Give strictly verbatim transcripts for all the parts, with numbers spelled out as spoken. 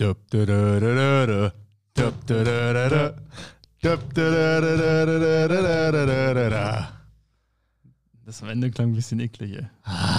Das am Ende klang ein bisschen eklig, ey.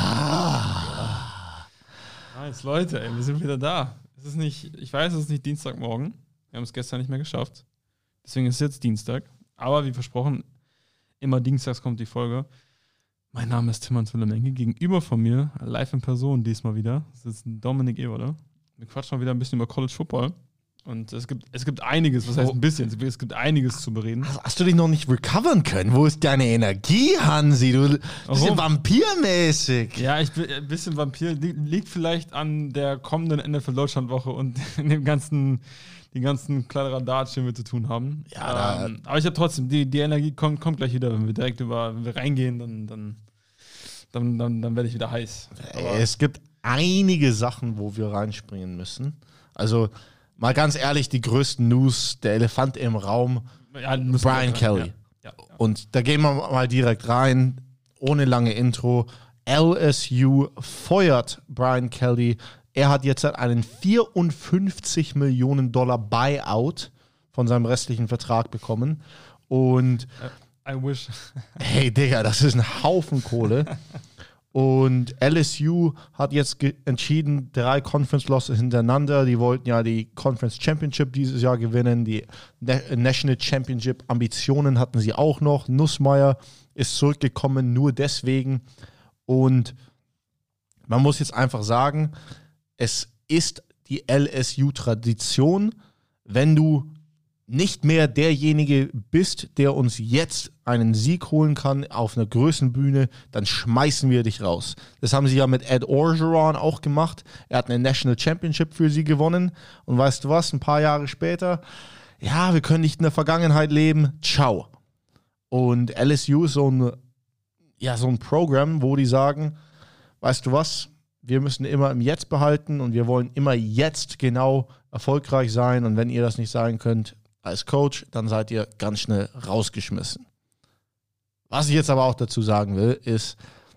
Ah. Nice, Leute, ey, wir sind wieder da. Es ist nicht, ich weiß, es ist nicht Dienstagmorgen. Wir haben es gestern nicht mehr geschafft. Deswegen ist es jetzt Dienstag. Aber wie versprochen, immer dienstags kommt die Folge. Mein Name ist Timmans Willemenke. Gegenüber von mir, live in Person diesmal wieder, sitzt Dominik Eberle. Wir quatschen mal wieder ein bisschen über College Football. Und es gibt, es gibt einiges, was heißt ein bisschen, es gibt einiges zu bereden. Hast du dich noch nicht recovern können? Wo ist deine Energie, Hansi? Du bist ja vampirmäßig. Ja, ich bin ein bisschen Vampir. Liegt vielleicht an der kommenden N F L Deutschland-Woche und dem ganzen, den ganzen Kladderadatsch, den wir zu tun haben. Ja, ähm, aber ich habe trotzdem, die, die Energie kommt, kommt gleich wieder, wenn wir direkt über, wenn wir reingehen, dann, dann, dann, dann, dann werde ich wieder heiß. Aber es gibt einige Sachen, wo wir reinspringen müssen. Also, mal ganz ehrlich, die größten News, der Elefant im Raum, ja, Brian Kelly. Ja, ja, ja. Und da gehen wir mal direkt rein, ohne lange Intro. L S U feuert Brian Kelly. Er hat jetzt einen vierundfünfzig Millionen Dollar Buyout von seinem restlichen Vertrag bekommen. Und I wish. Hey, Digga, das ist ein Haufen Kohle. Und L S U hat jetzt ge- entschieden, drei Conference Losses hintereinander. Die wollten ja die Conference Championship dieses Jahr gewinnen. Die Na- National Championship Ambitionen hatten sie auch noch. Nussmeier ist zurückgekommen, nur deswegen. Und man muss jetzt einfach sagen, es ist die L S U-Tradition, wenn du nicht mehr derjenige bist, der uns jetzt einen Sieg holen kann auf einer Größenbühne, dann schmeißen wir dich raus. Das haben sie ja mit Ed Orgeron auch gemacht. Er hat eine National Championship für sie gewonnen. Und weißt du was, ein paar Jahre später, ja, wir können nicht in der Vergangenheit leben. Ciao. Und L S U ist so ein, ja, so ein Programm, wo die sagen, weißt du was, wir müssen immer im Jetzt behalten und wir wollen immer jetzt genau erfolgreich sein. Und wenn ihr das nicht sein könnt, als Coach, dann seid ihr ganz schnell rausgeschmissen. Was ich jetzt aber auch dazu sagen will, ist,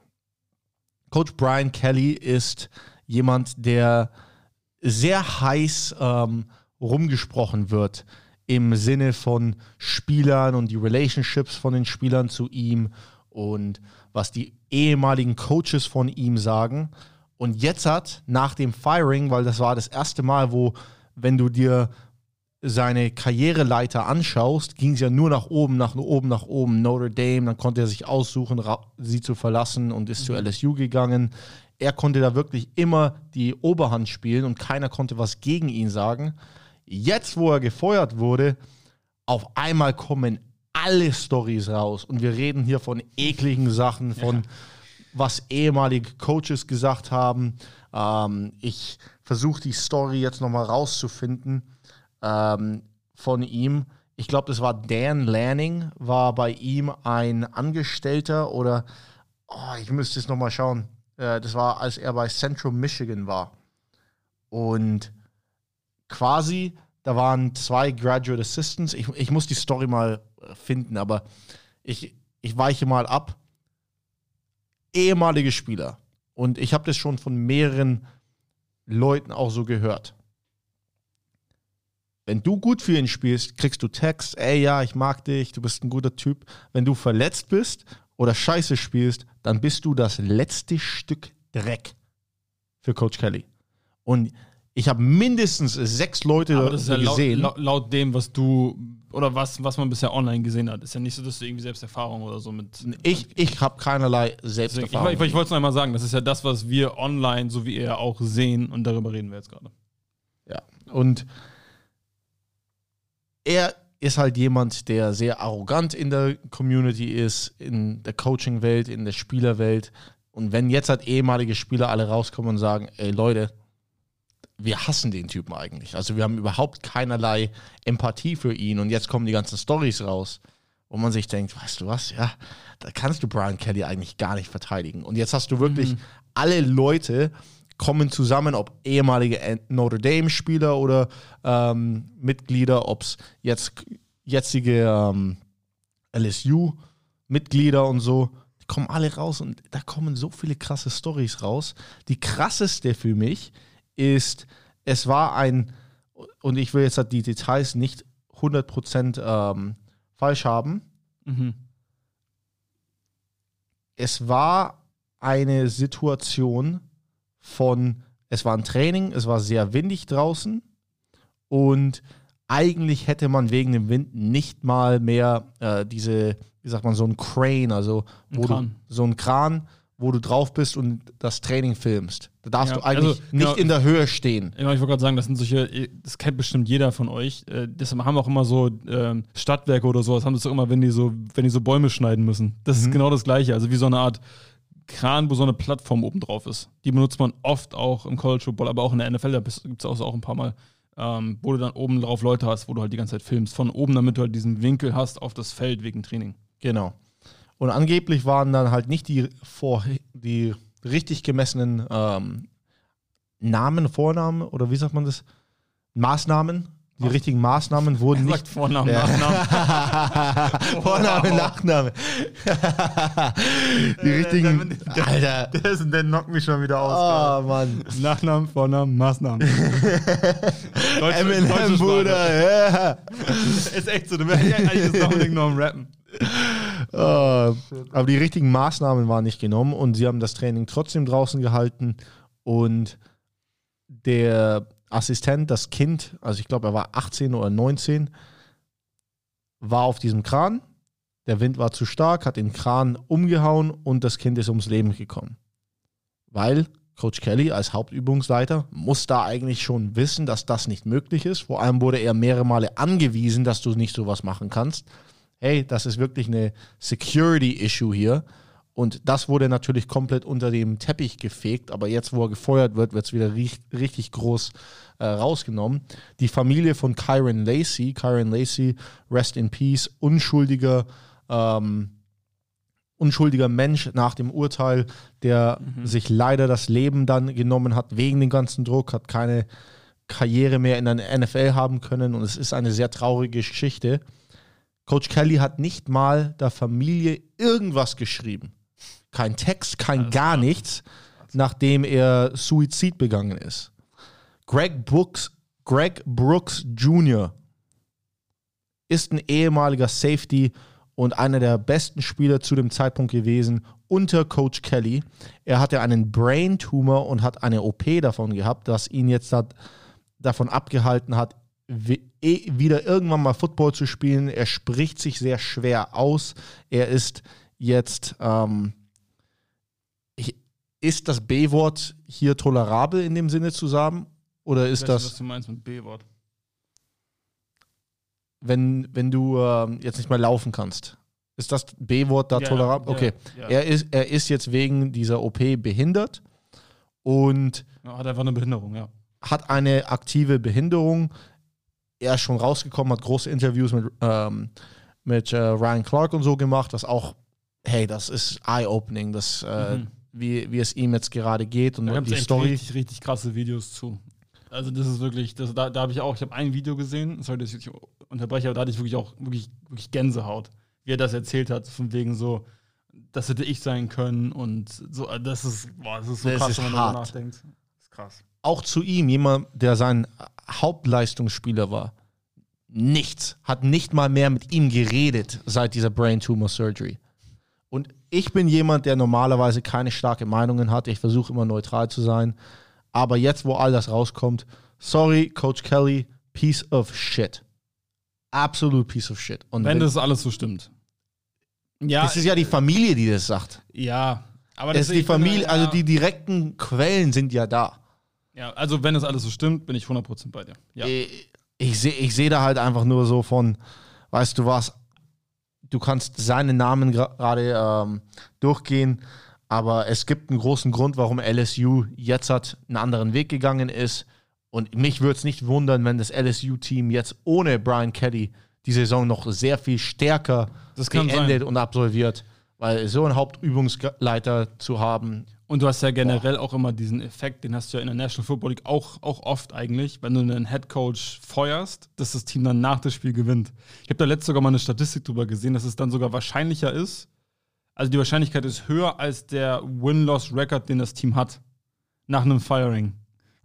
Coach Brian Kelly ist jemand, der sehr heiß ähm, rumgesprochen wird im Sinne von Spielern und die Relationships von den Spielern zu ihm und was die ehemaligen Coaches von ihm sagen. Und jetzt hat, nach dem Firing, weil das war das erste Mal, wo, wenn du dir seine Karriereleiter anschaust, ging es ja nur nach oben, nach oben, nach oben. Notre Dame, dann konnte er sich aussuchen, ra- sie zu verlassen und ist mhm. zu L S U gegangen. Er konnte da wirklich immer die Oberhand spielen und keiner konnte was gegen ihn sagen. Jetzt, wo er gefeuert wurde, auf einmal kommen alle Storys raus und wir reden hier von ekligen Sachen, von ja. was ehemalige Coaches gesagt haben. Ähm, ich versuche die Story jetzt nochmal rauszufinden. Ähm, von ihm. Ich glaube, das war Dan Lanning, war bei ihm ein Angestellter oder, oh, ich müsste es nochmal schauen. Äh, das war, als er bei Central Michigan war. Und quasi, da waren zwei Graduate Assistants. Ich, ich muss die Story mal finden, aber ich, ich weiche mal ab. Ehemalige Spieler. Und ich habe das schon von mehreren Leuten auch so gehört. Wenn du gut für ihn spielst, kriegst du Text, ey, ja, ich mag dich, du bist ein guter Typ. Wenn du verletzt bist oder scheiße spielst, dann bist du das letzte Stück Dreck für Coach Kelly. Und ich habe mindestens sechs Leute Aber das ist ja gesehen. Laut, laut dem, was du, oder was, was man bisher online gesehen hat. Ist ja nicht so, dass du irgendwie Selbsterfahrung oder so mit... Ich, ich habe keinerlei Selbsterfahrung. Ich, ich, ich wollte es noch einmal sagen, das ist ja das, was wir online, so wie ihr auch sehen, und darüber reden wir jetzt gerade. Ja, und er ist halt jemand, der sehr arrogant in der Community ist, in der Coaching-Welt, in der Spielerwelt. Und wenn jetzt halt ehemalige Spieler alle rauskommen und sagen, ey Leute, wir hassen den Typen eigentlich. Also wir haben überhaupt keinerlei Empathie für ihn. Und jetzt kommen die ganzen Storys raus, wo man sich denkt, weißt du was, ja, da kannst du Brian Kelly eigentlich gar nicht verteidigen. Und jetzt hast du wirklich mhm. alle Leute kommen zusammen, ob ehemalige Notre Dame-Spieler oder ähm, Mitglieder, ob es jetzt jetzige ähm, L S U-Mitglieder und so, die kommen alle raus und da kommen so viele krasse Storys raus. Die krasseste für mich ist, es war ein und ich will jetzt halt die Details nicht hundert Prozent ähm, falsch haben. Mhm. Es war eine Situation von, es war ein Training, es war sehr windig draußen und eigentlich hätte man wegen dem Wind nicht mal mehr äh, diese, wie sagt man, so ein Crane, also wo Ein Kran. du so ein Kran, wo du drauf bist und das Training filmst. Da darfst Ja, du eigentlich also, nicht genau, in der Höhe stehen. Ja, ich wollte gerade sagen, das sind solche, das kennt bestimmt jeder von euch. Äh, Das haben auch immer so ähm, Stadtwerke oder sowas, haben das doch immer, wenn die so, wenn die so Bäume schneiden müssen. Das ist Mhm. genau das Gleiche. Also wie so eine Art Kran, wo so eine Plattform oben drauf ist. Die benutzt man oft auch im College Football, aber auch in der N F L, da gibt es auch, auch ein paar Mal, ähm, wo du dann oben drauf Leute hast, wo du halt die ganze Zeit filmst. Von oben, damit du halt diesen Winkel hast auf das Feld wegen Training. Genau. Und angeblich waren dann halt nicht die, vor, die richtig gemessenen ähm, Namen, Vornamen oder wie sagt man das? Maßnahmen. Die Ach. richtigen Maßnahmen wurden Er nicht. sagt Vornamen, Ja. Nachnamen. Vorname, Wow. Nachname. Die richtigen. Der- Alter. Der, ist, der knockt mich schon wieder aus. Oh, Mann. Nachnamen, Vornamen, Maßnahmen. Deutsche- Eminem, deutsche Bruder. Ja. Ist echt so, du wärst eigentlich ist noch ein Ding noch am Rappen. Oh, aber die richtigen Maßnahmen waren nicht genommen und sie haben das Training trotzdem draußen gehalten und der Assistent, das Kind, also ich glaube, er war achtzehn oder neunzehn, war auf diesem Kran. Der Wind war zu stark, hat den Kran umgehauen und das Kind ist ums Leben gekommen. Weil Coach Kelly als Hauptübungsleiter muss da eigentlich schon wissen, dass das nicht möglich ist. Vor allem wurde er mehrere Male angewiesen, dass du nicht sowas machen kannst. Hey, das ist wirklich eine Security-Issue hier. Und das wurde natürlich komplett unter dem Teppich gefegt, aber jetzt, wo er gefeuert wird, wird es wieder richtig, richtig groß äh, rausgenommen. Die Familie von Kyron Lacey, Kyron Lacey, rest in peace, unschuldiger, ähm, unschuldiger Mensch nach dem Urteil, der Mhm. sich leider das Leben dann genommen hat wegen dem ganzen Druck, hat keine Karriere mehr in der N F L haben können und es ist eine sehr traurige Geschichte. Coach Kelly hat nicht mal der Familie irgendwas geschrieben. Kein Text, kein Alles gar klar. nichts, nachdem er Suizid begangen ist. Greg Brooks, Greg Brooks Junior ist ein ehemaliger Safety und einer der besten Spieler zu dem Zeitpunkt gewesen unter Coach Kelly. Er hatte einen Brain-Tumor und hat eine O P davon gehabt, das ihn jetzt hat, davon abgehalten hat, wie- eh wieder irgendwann mal Football zu spielen. Er spricht sich sehr schwer aus. Er ist jetzt, ähm, ich- ist das B-Wort hier tolerabel in dem Sinne zu sagen? Oder ist Ich weiß nicht, das, was du meinst mit B-Wort. wenn, wenn du ähm, jetzt nicht mehr laufen kannst? Ist das B-Wort da Ja, tolerabel? ja, Okay. ja. Er ist, er ist jetzt wegen dieser O P behindert und Ja, hat einfach eine Behinderung, ja. hat eine aktive Behinderung. Er ist schon rausgekommen, hat große Interviews mit, ähm, mit äh, Ryan Clark und so gemacht, was auch, hey, das ist eye-opening, das, äh, Mhm. wie, wie es ihm jetzt gerade geht und Da gibt die es echt Story. richtig, richtig krasse Videos zu. Also das ist wirklich, das, da, da habe ich auch, ich habe ein Video gesehen, sorry, dass ich unterbreche, aber da hatte ich wirklich auch wirklich, wirklich Gänsehaut, wie er das erzählt hat, von wegen so, das hätte ich sein können und so, das ist, boah, das ist so Das krass, ist wenn man darüber hart. nachdenkt. Das ist krass. Auch zu ihm, jemand, der sein Hauptleistungsspieler war. Nichts. Hat nicht mal mehr mit ihm geredet seit dieser Brain Tumor Surgery. Und ich bin jemand, der normalerweise keine starke Meinungen hat. Ich versuche immer neutral zu sein. Aber jetzt, wo all das rauskommt, sorry, Coach Kelly, piece of shit. Absolut piece of shit. Und Wenn wenn, das alles so stimmt. Ja, das ist ja die Familie, die das sagt. ja, aber Es das ist die ich bin- Familie, ja, also die direkten Quellen sind ja da. Ja, also wenn das alles so stimmt, bin ich hundert Prozent bei dir. Ja. Ich, ich sehe ich seh da halt einfach nur so von, weißt du was, du kannst seinen Namen gra- gerade ähm, durchgehen, aber es gibt einen großen Grund, warum L S U jetzt hat einen anderen Weg gegangen ist. Und mich würde es nicht wundern, wenn das L S U-Team jetzt ohne Brian Kelly die Saison noch sehr viel stärker Das kann beendet sein. und absolviert. Weil so einen Hauptübungsleiter zu haben, Und du hast ja generell auch immer diesen Effekt, den hast du ja in der National Football League auch, auch oft eigentlich, wenn du einen Head Coach feuerst, dass das Team dann nach dem Spiel gewinnt. Ich habe da letztens sogar mal eine Statistik drüber gesehen, dass es dann sogar wahrscheinlicher ist, also die Wahrscheinlichkeit ist höher als der Win-Loss-Record, den das Team hat, nach einem Firing.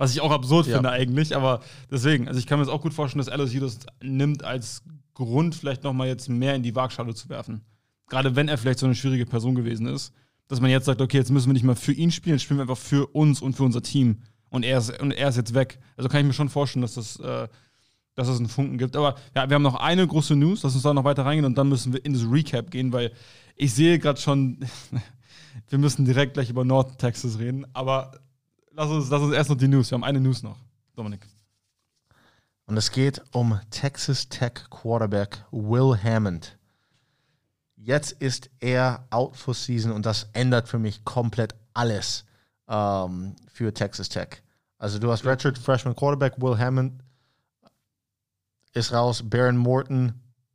Was ich auch absurd Ja. finde eigentlich, aber deswegen, also ich kann mir das auch gut vorstellen, dass L S U das nimmt als Grund, vielleicht nochmal jetzt mehr in die Waagschale zu werfen. Gerade wenn er vielleicht so eine schwierige Person gewesen ist, dass man jetzt sagt, okay, jetzt müssen wir nicht mal für ihn spielen, jetzt spielen wir einfach für uns und für unser Team. Und er ist, und er ist jetzt weg. Also kann ich mir schon vorstellen, dass das, äh, dass es einen Funken gibt. Aber ja, wir haben noch eine große News, lass uns da noch weiter reingehen und dann müssen wir in das Recap gehen, weil ich sehe gerade schon, wir müssen direkt gleich über North Texas reden, aber lass uns, lass uns erst noch die News. Wir haben eine News noch. Dominik. Und es geht um Texas Tech Quarterback Will Hammond. Jetzt ist er out for season und das ändert für mich komplett alles ähm, für Texas Tech. Also du hast Redshirt Freshman Quarterback Will Hammond ist raus, Baron Morton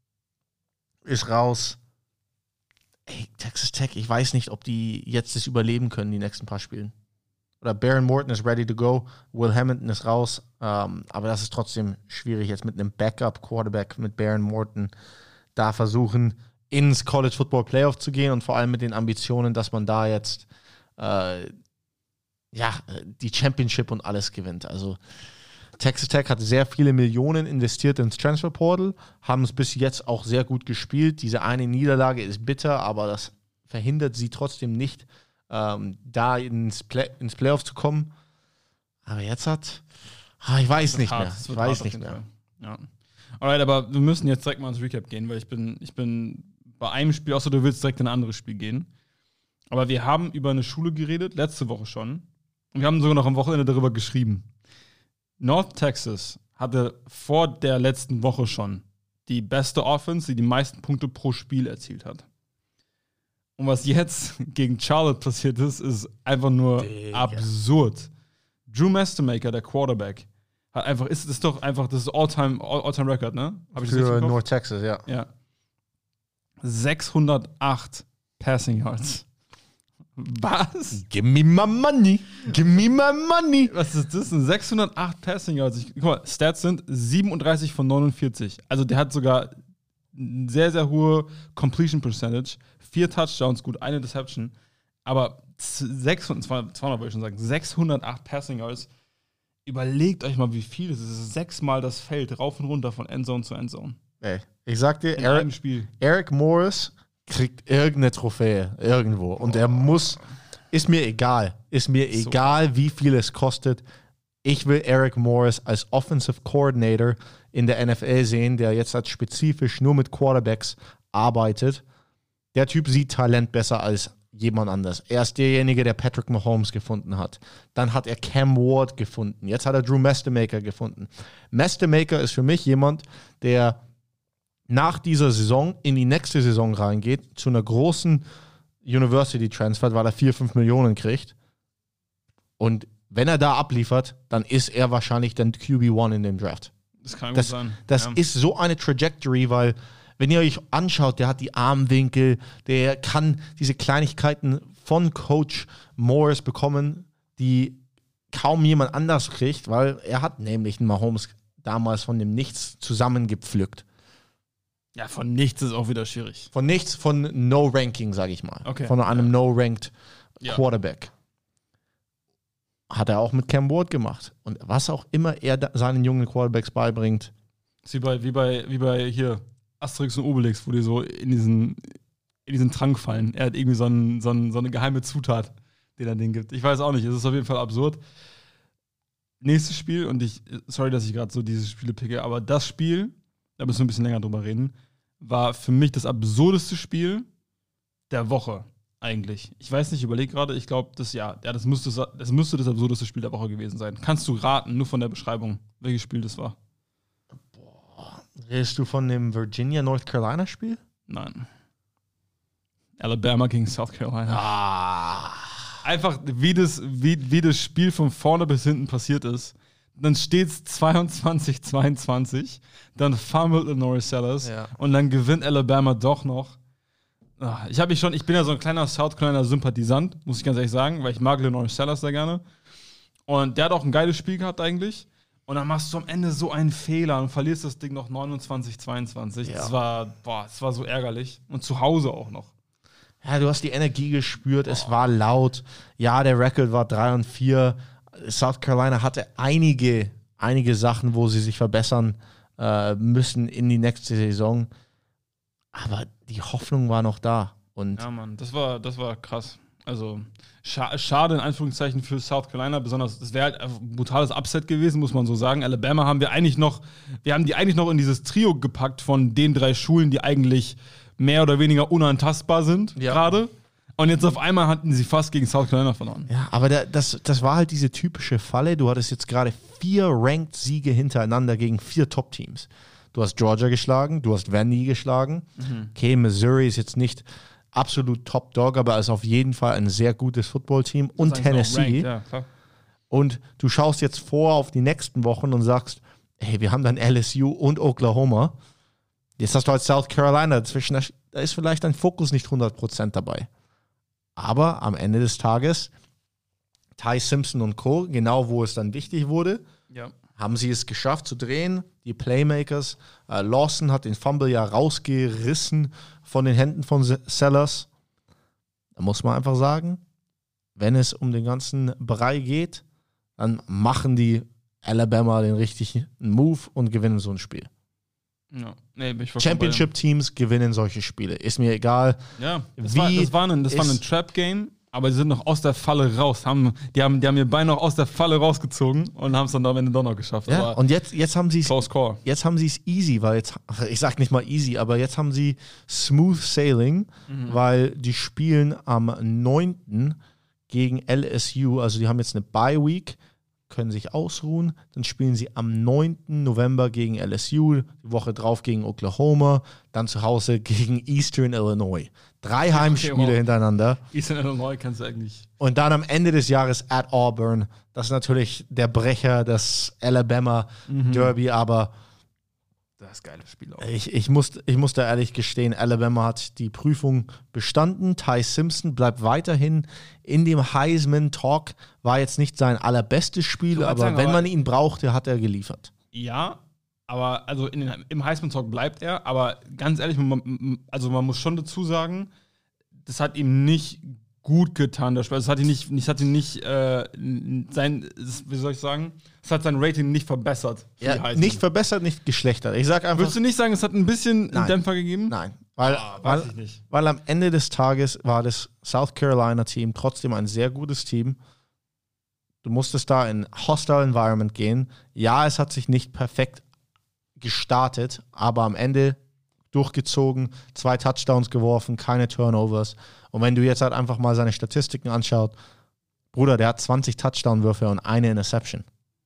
ist raus. Ey, Texas Tech, ich weiß nicht, ob die jetzt das überleben können, die nächsten paar Spielen. Oder Baron Morton ist ready to go, Will Hamilton ist raus, ähm, aber das ist trotzdem schwierig, jetzt mit einem Backup-Quarterback, mit Baron Morton, da versuchen, ins College Football Playoff zu gehen und vor allem mit den Ambitionen, dass man da jetzt äh, ja, die Championship und alles gewinnt. Also Texas Tech hat sehr viele Millionen investiert ins Transfer Portal, haben es bis jetzt auch sehr gut gespielt. Diese eine Niederlage ist bitter, aber das verhindert sie trotzdem nicht, ähm, da ins, Play- ins Playoff zu kommen. Aber jetzt hat, ah, ich weiß nicht hart. mehr. Es Ich wird weiß hart nicht auf jeden mehr. Fall. Ja. Alright, aber wir müssen jetzt direkt mal ins Recap gehen, weil ich bin, ich bin bei einem Spiel, außer du willst direkt in ein anderes Spiel gehen. Aber wir haben über eine Schule geredet, letzte Woche schon. Und wir haben sogar noch am Wochenende darüber geschrieben. North Texas hatte vor der letzten Woche schon die beste Offense, die die meisten Punkte pro Spiel erzielt hat. Und was jetzt gegen Charlotte passiert ist, ist einfach nur Digga. absurd. Drew Mastermaker, der Quarterback, hat einfach, ist, ist doch einfach das All-Time All-Time Record, ne? Hab ich das richtig Für im Kopf? North Texas, ja. Ja. sechshundertacht Passing Yards. Was? Give me my money. Give me my money. Was ist das denn? sechshundertacht Passing Yards. Ich, guck mal, Stats sind siebenunddreißig von neunundvierzig. Also der hat sogar eine sehr, sehr hohe Completion Percentage. Vier Touchdowns, gut, eine Deception. Aber sechshundert, zweihundert würde ich schon sagen, sechshundertacht Passing Yards. Überlegt euch mal, wie viel das ist. Das ist sechsmal das Feld rauf und runter von Endzone zu Endzone. Ey, ich sag dir, In einem Eric, Spiel. Eric Morris kriegt irgendeine Trophäe irgendwo. Und er muss, ist mir egal, ist mir So. egal, wie viel es kostet. Ich will Eric Morris als Offensive Coordinator in der N F L sehen, der jetzt halt spezifisch nur mit Quarterbacks arbeitet. Der Typ sieht Talent besser als jemand anders. Er ist derjenige, der Patrick Mahomes gefunden hat. Dann hat er Cam Ward gefunden. Jetzt hat er Drew Mastermaker gefunden. Mastermaker ist für mich jemand, der nach dieser Saison in die nächste Saison reingeht, zu einer großen University transfert, weil er vier, fünf Millionen kriegt. Und wenn er da abliefert, dann ist er wahrscheinlich dann Q B eins in dem Draft. Das kann gut Das, sein. das Ja. ist so eine Trajectory, weil wenn ihr euch anschaut, der hat die Armwinkel, der kann diese Kleinigkeiten von Coach Morris bekommen, die kaum jemand anders kriegt, weil er hat nämlich einen Mahomes damals von dem Nichts zusammengepflückt. Ja, von nichts ist auch wieder schwierig. Von nichts, von No Ranking, sage ich mal. Okay. Von einem No-Ranked Ja. Quarterback. Hat er auch mit Cam Ward gemacht. Und was auch immer er da seinen jungen Quarterbacks beibringt. Ist wie bei, wie bei, wie bei hier Asterix und Obelix, wo die so in diesen, in diesen Trank fallen. Er hat irgendwie so, einen, so, einen, so eine geheime Zutat, den er denen gibt. Ich weiß auch nicht, es ist auf jeden Fall absurd. Nächstes Spiel, und ich, sorry, dass ich gerade so diese Spiele picke, aber das Spiel, da müssen wir ein bisschen länger drüber reden, war für mich das absurdeste Spiel der Woche eigentlich. Ich weiß nicht, ich überlege gerade, ich glaube, das, ja, ja das, müsste, das müsste das absurdeste Spiel der Woche gewesen sein. Kannst du raten, nur von der Beschreibung, welches Spiel das war? Redest du von dem Virginia-North Carolina-Spiel? Nein. Alabama gegen South Carolina. Ah. Einfach, wie das, wie, wie das Spiel von vorne bis hinten passiert ist. Dann steht es zweiundzwanzig zweiundzwanzig. Dann fummelt Lenore Sellers. Ja. Und dann gewinnt Alabama doch noch. Ah, Ich habe mich schon, ich bin ja so ein kleiner South Carolina Sympathisant, muss ich ganz ehrlich sagen, weil ich mag Lenore Sellers sehr gerne. Und der hat auch ein geiles Spiel gehabt eigentlich. Und dann machst du am Ende so einen Fehler und verlierst das Ding noch neunundzwanzig zweiundzwanzig. Ja. Das war, boah, das war so ärgerlich. Und zu Hause auch noch. Ja, du hast die Energie gespürt, es war laut. Ja, der Record war drei und vier. South Carolina hatte einige, einige Sachen, wo sie sich verbessern äh, müssen in die nächste Saison. Aber die Hoffnung war noch da. Und ja, Mann, das war, das war krass. Also scha- schade in Anführungszeichen für South Carolina, besonders, es wäre halt ein brutales Upset gewesen, muss man so sagen. Alabama haben wir eigentlich noch, wir haben die eigentlich noch in dieses Trio gepackt von den drei Schulen, die eigentlich mehr oder weniger unantastbar sind Ja. gerade. Und jetzt auf einmal hatten sie fast gegen South Carolina verloren. ja, aber da, das, das war halt diese typische Falle. Du hattest jetzt gerade vier Ranked-Siege hintereinander gegen vier Top-Teams. Du hast Georgia geschlagen, du hast Vandy geschlagen. Mhm. Okay, Missouri ist jetzt nicht absolut Top-Dog, aber ist auf jeden Fall ein sehr gutes Football-Team. Und Das ist eigentlich auch Tennessee. ranked, ja, klar. Und du schaust jetzt vor auf die nächsten Wochen und sagst, hey, wir haben dann L S U und Oklahoma. Jetzt hast du halt South Carolina dazwischen. Da ist vielleicht dein Fokus nicht hundert Prozent dabei. Aber am Ende des Tages, Ty Simpson und Co., genau wo es dann wichtig wurde, Ja. haben sie es geschafft zu drehen. Die Playmakers, äh, Lawson hat den Fumble ja rausgerissen von den Händen von Sellers. Da muss man einfach sagen, wenn es um den ganzen Brei geht, dann machen die Alabama den richtigen Move und gewinnen so ein Spiel. Ja. Nee, bin ich vollkommen Championship-Teams gewinnen solche Spiele. Ist mir egal. bei dir. Ja, das Wie war, das war ein, das war ein ist- Trap-Game, aber sie sind noch aus der Falle raus. Haben, die, haben, die haben ihr Bein noch aus der Falle rausgezogen und haben es dann am Ende doch noch geschafft. Ja, Aber und jetzt, jetzt haben sie es close call. jetzt haben sie es easy, weil jetzt, ich sag nicht mal easy, aber jetzt haben sie smooth sailing, Mhm. weil die spielen am neunten gegen L S U, also die haben jetzt eine Bye Week, können sich ausruhen, dann spielen sie am neunten November gegen L S U, die Woche drauf gegen Oklahoma, dann zu Hause gegen Eastern Illinois. Drei Heimspiele wow. hintereinander. Eastern Illinois kannst du eigentlich. Und dann am Ende des Jahres at Auburn. Das ist natürlich der Brecher, das Alabama Derby, aber Das ist ein geiles Spiel auch. ich, ich, muss, ich muss da ehrlich gestehen, Alabama hat die Prüfung bestanden. Ty Simpson bleibt weiterhin in dem Heisman-Talk. War jetzt nicht sein allerbestes Spiel, Ich wollte aber sagen, wenn aber- man ihn brauchte, hat er geliefert. Ja, aber also in den, im Heisman-Talk bleibt er, aber ganz ehrlich, man, also man muss schon dazu sagen, das hat ihm nicht gut getan, das Spiel. Das hat ihn nicht, das hat ihn nicht äh, sein, wie soll ich sagen, es hat sein Rating nicht verbessert. für die Ja, Heisman. nicht verbessert, nicht geschlechtert. Ich sag einfach, Würdest du nicht sagen, es hat ein bisschen Nein. einen Dämpfer gegeben? nein. Weil, Ah, weil, weiß ich nicht. weil am Ende des Tages war das South Carolina-Team trotzdem ein sehr gutes Team. Du musstest da in hostile Environment gehen. Ja, es hat sich nicht perfekt gestartet, aber am Ende durchgezogen, zwei Touchdowns geworfen, keine Turnovers. Und wenn du jetzt halt einfach mal seine Statistiken anschaut, Bruder, der hat zwanzig Touchdown-Würfe und eine Interception.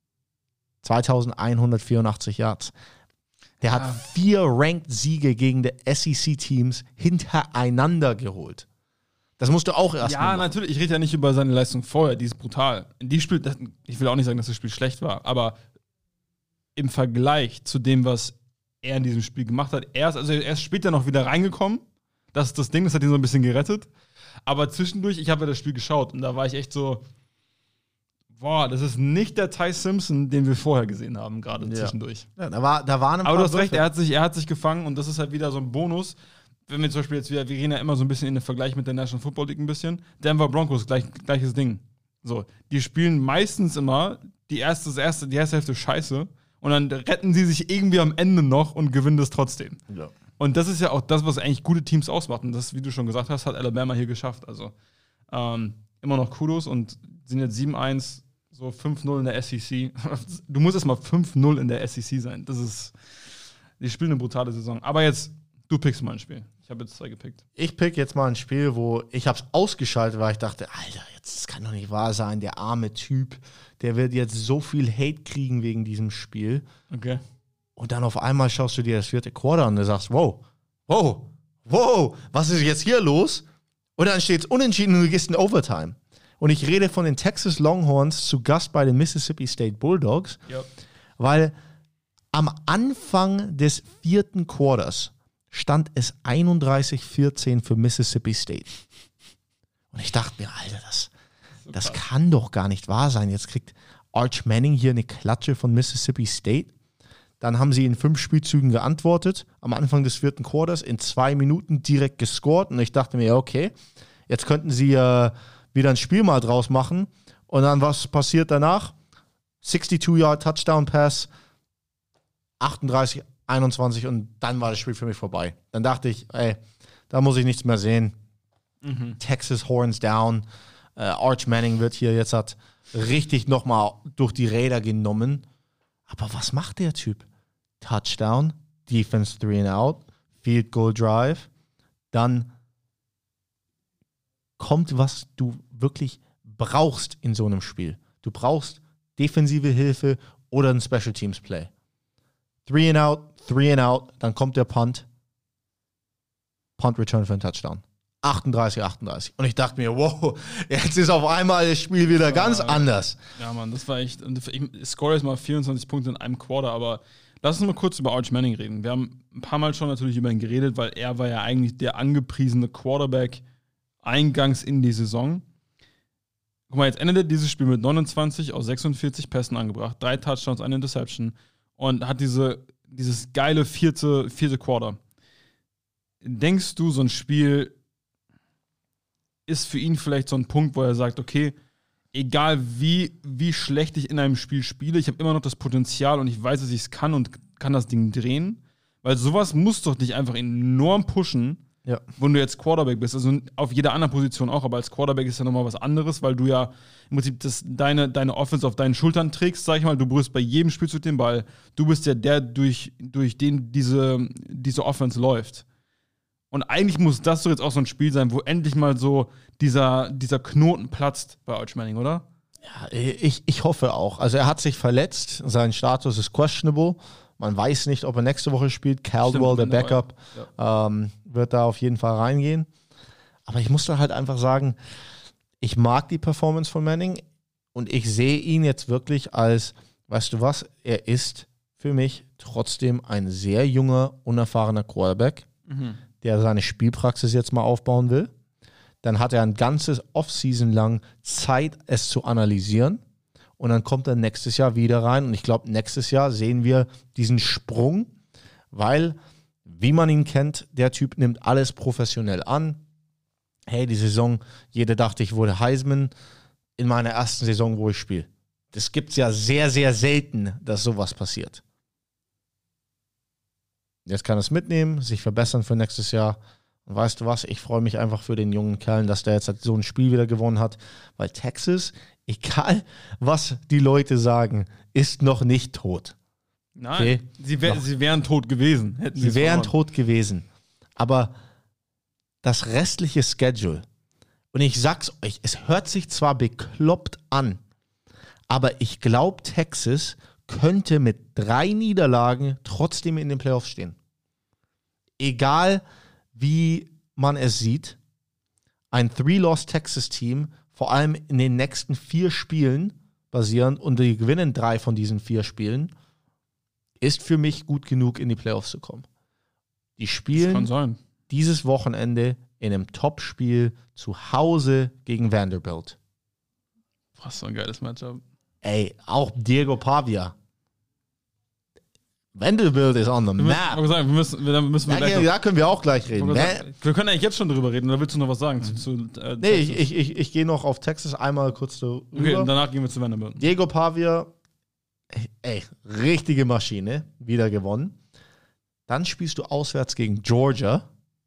zweitausendeinhundertvierundachtzig Yards. Der hat Ja. vier Ranked-Siege gegen die S E C-Teams hintereinander geholt. Das musst du auch erst Ja, mal machen. natürlich. Ich rede ja nicht über seine Leistung vorher, die ist brutal. In die Spiel, das, ich will auch nicht sagen, dass das Spiel schlecht war, aber im Vergleich zu dem, was er in diesem Spiel gemacht hat, er ist, also er ist später noch wieder reingekommen. Das ist das Ding, das hat ihn so ein bisschen gerettet. Aber zwischendurch, ich habe ja das Spiel geschaut und da war ich echt so, boah, das ist nicht der Ty Simpson, den wir vorher gesehen haben, gerade Ja. zwischendurch. Ja, da, war, da waren ein Aber paar du hast recht, Würfe. er hat, sich, er hat sich gefangen und das ist halt wieder so ein Bonus. Wenn wir zum Beispiel jetzt wieder, wir gehen ja immer so ein bisschen in den Vergleich mit der National Football League ein bisschen. Denver Broncos, gleich, gleiches Ding. So, die spielen meistens immer die erste, das erste, die erste Hälfte scheiße und dann retten sie sich irgendwie am Ende noch und gewinnen das trotzdem. Ja. Und das ist ja auch das, was eigentlich gute Teams ausmacht. Und das, wie du schon gesagt hast, hat Alabama hier geschafft. Also ähm, immer noch Kudos und sind jetzt sieben eins, so fünf null in der S E C. Du musst erst mal fünf null in der S E C sein. Das ist, die spielen eine brutale Saison. Aber jetzt, du pickst mal ein Spiel. Ich habe jetzt zwei gepickt. Ich pick jetzt mal ein Spiel, wo ich hab's ausgeschaltet, weil ich dachte, Alter, jetzt das kann doch nicht wahr sein, der arme Typ, der wird jetzt so viel Hate kriegen wegen diesem Spiel. Okay. Und dann auf einmal schaust du dir das vierte Quarter an und du sagst, wow, wow, wow, was ist jetzt hier los? Und dann steht es unentschieden und du gehst in Overtime. Und ich rede von den Texas Longhorns zu Gast bei den Mississippi State Bulldogs, Ja. weil am Anfang des vierten Quarters stand es einunddreißig vierzehn für Mississippi State. Und ich dachte mir, Alter, das, das kann doch gar nicht wahr sein. Jetzt kriegt Arch Manning hier eine Klatsche von Mississippi State. Dann haben sie in fünf Spielzügen geantwortet, am Anfang des vierten Quarters, in zwei Minuten direkt gescored. Und ich dachte mir, ja, okay, jetzt könnten sie äh, wieder ein Spiel mal draus machen Und dann, was passiert danach? sixty-two-Yard-Touchdown-Pass, achtunddreißig einundzwanzig und dann war das Spiel für mich vorbei. Dann dachte ich, ey, da muss ich nichts mehr sehen. Mhm. Texas Horns down. Äh, Arch Manning wird hier jetzt hat richtig nochmal durch die Räder genommen. Aber was macht der Typ? Touchdown, Defense three and out, Field Goal Drive. Dann kommt, was du wirklich brauchst in so einem Spiel. Du brauchst defensive Hilfe oder ein Special Teams Play. Three and out, three and out, dann kommt der Punt. Punt Return für einen Touchdown. achtunddreißig achtunddreißig. Und ich dachte mir, wow, jetzt ist auf einmal das Spiel wieder ja, ganz anders. Ja, Mann, das war echt. Ich score jetzt mal vierundzwanzig Punkte in einem Quarter, aber lass uns mal kurz über Arch Manning reden. Wir haben ein paar Mal schon natürlich über ihn geredet, weil er war ja eigentlich der angepriesene Quarterback eingangs in die Saison. Guck mal, jetzt endete dieses Spiel mit neunundzwanzig aus sechsundvierzig Pässen angebracht, drei Touchdowns, eine Interception und hat diese, dieses geile vierte, vierte Quarter. Denkst du, so ein Spiel ist für ihn vielleicht so ein Punkt, wo er sagt, okay, egal wie, wie schlecht ich in einem Spiel spiele, ich habe immer noch das Potenzial und ich weiß, dass ich es kann und kann das Ding drehen? Weil sowas muss doch dich einfach enorm pushen, ja. Wenn du jetzt Quarterback bist, also auf jeder anderen Position auch, aber als Quarterback ist ja nochmal was anderes, weil du ja im Prinzip das, deine, deine Offense auf deinen Schultern trägst, sag ich mal, du berührst bei jedem Spielzug den Ball, du bist ja der, durch, durch den diese, diese Offense läuft. Und eigentlich muss das so jetzt auch so ein Spiel sein, wo endlich mal so dieser, dieser Knoten platzt bei Arch Manning, oder? Ja, ich, ich hoffe auch. Also er hat sich verletzt, sein Status ist questionable. Man weiß nicht, ob er nächste Woche spielt. Caldwell, der Backup, ja. ähm, wird da auf jeden Fall reingehen. Aber ich muss da halt einfach sagen, ich mag die Performance von Manning und ich sehe ihn jetzt wirklich als, weißt du was, er ist für mich trotzdem ein sehr junger, unerfahrener Quarterback, mhm. der seine Spielpraxis jetzt mal aufbauen will. Dann hat er ein ganzes Offseason lang Zeit, es zu analysieren. Und dann kommt er nächstes Jahr wieder rein. Und ich glaube, nächstes Jahr sehen wir diesen Sprung, weil, wie man ihn kennt, der Typ nimmt alles professionell an. Hey, die Saison, jeder dachte, ich wurde Heisman in meiner ersten Saison, wo ich spiele. Das gibt es ja sehr, sehr selten, dass sowas passiert. Jetzt kann er es mitnehmen, sich verbessern für nächstes Jahr. Und weißt du was, ich freue mich einfach für den jungen Kerl, dass der jetzt so ein Spiel wieder gewonnen hat, weil Texas, egal was die Leute sagen, ist noch nicht tot. Nein, okay? sie, wär, sie wären tot gewesen. Hätten sie wären tot gewesen. Aber das restliche Schedule, und ich sag's euch, es hört sich zwar bekloppt an, aber ich glaube, Texas könnte mit drei Niederlagen trotzdem in den Playoffs stehen. Egal wie man es sieht, ein Three-Loss-Texas-Team, vor allem in den nächsten vier Spielen basierend, und die gewinnen drei von diesen vier Spielen, ist für mich gut genug, in die Playoffs zu kommen. Die spielen dieses Wochenende in einem Top-Spiel zu Hause gegen Vanderbilt. Was so ein geiles Matchup. Ey, auch Diego Pavia. Vanderbilt ist on the wir map. Müssen, sagen, wir müssen, wir, müssen wir ja, da können wir auch gleich reden. Wir, sagen, wir können eigentlich jetzt schon drüber reden, oder willst du noch was sagen? Zu, zu, äh, nee, ich, ich, ich, ich gehe noch auf Texas einmal kurz drüber. Okay, und danach gehen wir zu Vanderbilt. Diego Pavia, ey, richtige Maschine, wieder gewonnen. Dann spielst du auswärts gegen Georgia.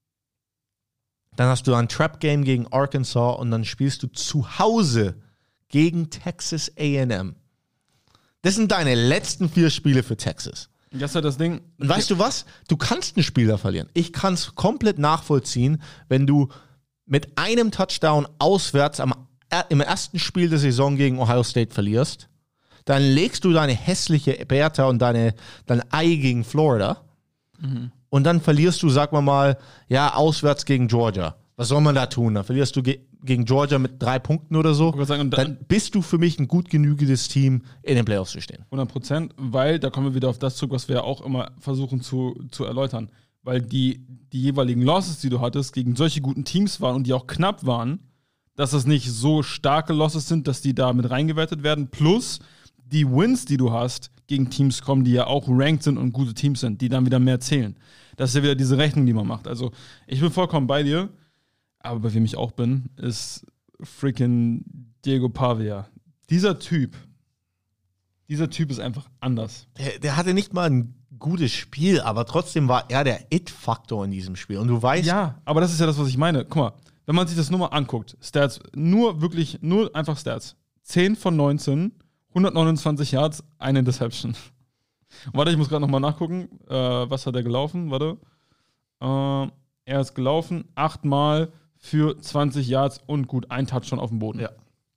Dann hast du ein Trap-Game gegen Arkansas und dann spielst du zu Hause gegen Texas A and M. Das sind deine letzten vier Spiele für Texas. Das ist ja das Ding. Und weißt du was? Du kannst ein Spiel da verlieren. Ich kann es komplett nachvollziehen, wenn du mit einem Touchdown auswärts am, äh, im ersten Spiel der Saison gegen Ohio State verlierst. Dann legst du deine hässliche Bertha und deine, dein Ei gegen Florida. Mhm. Und dann verlierst du, sag mal mal, ja, auswärts gegen Georgia. Was soll man da tun? Dann verlierst du ge- gegen Georgia mit drei Punkten oder so. Sagen, da, dann bist du für mich ein gut genügendes Team, in den Playoffs zu stehen. hundert Prozent, weil da kommen wir wieder auf das zurück, was wir auch immer versuchen zu, zu erläutern. Weil die, die jeweiligen Losses, die du hattest, gegen solche guten Teams waren und die auch knapp waren, dass das nicht so starke Losses sind, dass die da mit reingewertet werden. Plus die Wins, die du hast, gegen Teams kommen, die ja auch ranked sind und gute Teams sind, die dann wieder mehr zählen. Das ist ja wieder diese Rechnung, die man macht. Also ich bin vollkommen bei dir. Aber bei wem ich auch bin, ist freaking Diego Pavia. dieser Typ, dieser Typ ist einfach anders. Der, der hatte nicht mal ein gutes Spiel, aber trotzdem war er der It-Faktor in diesem Spiel. Und du weißt. Ja, aber das ist ja das, was ich meine. Guck mal, wenn man sich das nur mal anguckt, Stats, nur wirklich, nur einfach Stats. zehn von neunzehn, hundertneunundzwanzig Yards, eine Interception. Warte, ich muss gerade nochmal nachgucken. Äh, was hat er gelaufen? Warte. Äh, er ist gelaufen achtmal für zwanzig Yards und gut, ein Touchdown auf dem Boden. Ja.